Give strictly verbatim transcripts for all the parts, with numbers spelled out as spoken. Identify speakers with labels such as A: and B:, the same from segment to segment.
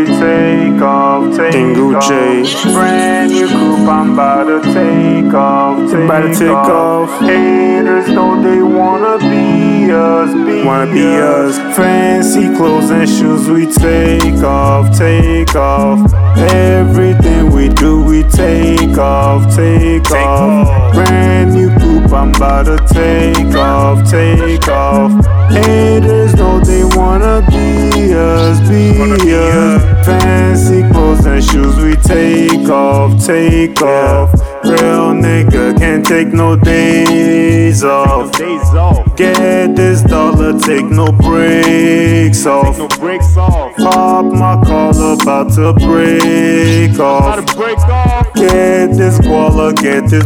A: we take off, take
B: King
A: off.
B: Gucci.
A: Brand new coupe, I'm about to take off, take,
B: About to take
A: off.
B: off.
A: Haters know they wanna be us, be,
B: Wanna be
A: us.
B: us.
A: Fancy clothes and shoes, we take off, take off. Everything we do, we take off, take,
B: Take
A: off.
B: off.
A: Brand new coupe, I'm about to take off, take off. Haters know they wanna be us, be,
B: Wanna be
A: us.
B: us.
A: Fancy clothes and shoes, we take off, take off. Real nigga can't take no days off.
B: Days off.
A: Get this dollar, take no breaks off.
B: No breaks off.
A: Pop my collar, about to break
B: About
A: off.
B: to break off.
A: Get this guala, get this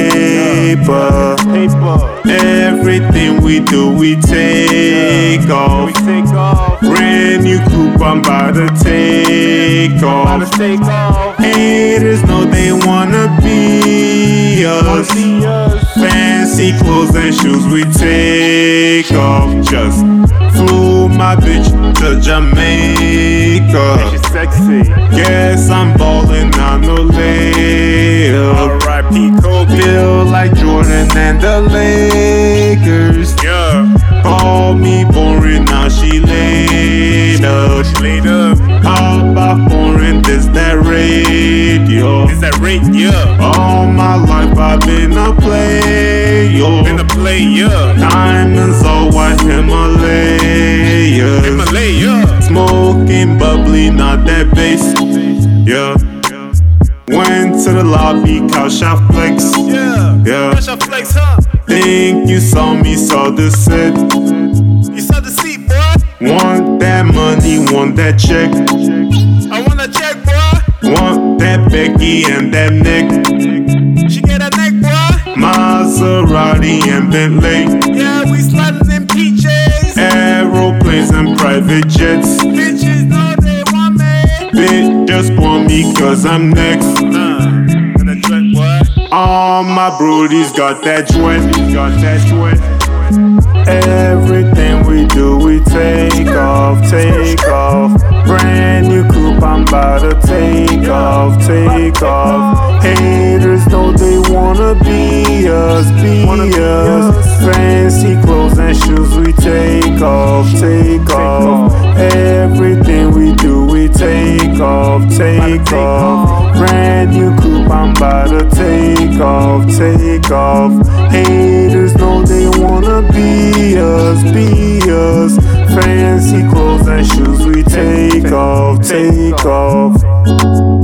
A: paper.
B: Paper.
A: Everything we do, we take
B: We
A: off.
B: take off.
A: Brand new coupe, I'm about to take
B: About
A: off.
B: to take off.
A: Haters know they wanna be
B: Wanna
A: us.
B: see us.
A: Fancy clothes and shoes, we take off. Just flew my bitch to Jamaica.
B: She's sexy.
A: Guess I'm ballin' on the layup.
B: R I P Kobe.
A: Feel like Jordan and the Lakers.
B: Yeah.
A: Call me boring, now she laid up.
B: She laid up.
A: How about foreign, this that radio?
B: Is that rate? Yeah.
A: All my life I've been a player.
B: In the play, yeah.
A: Diamonds all white Himalayas.
B: Himalaya.
A: Smoking bubbly, not that bass. Yeah. Went to the lobby, couch shot flex.
B: Yeah.
A: Yeah.
B: Fresh off flex, huh?
A: Think you saw me, saw the set.
B: You saw the seat, boy.
A: Want that money, want that check.
B: I wanna check, boy.
A: Want that Becky and that neck.
B: She get a neck, boy.
A: Maserati and Bentley.
B: Yeah, we sliding in P Js.
A: Aeroplanes and private jets.
B: Bitches know they want me.
A: Bitch just want me cause I'm next.
B: Uh, and a drink, boy.
A: All my brodies got that joint. Got that joint. Everything we do, we take off, take off. Brand new coupe, I'm about to take off, take off. Haters know they wanna be us, be us. Fancy clothes and shoes, we take off, take off. Everything we do, we take off, take off. Brand new coupe, I'm about to take off, take off. Haters know they wanna be us, be us. Fancy clothes and shoes, we take off, take off.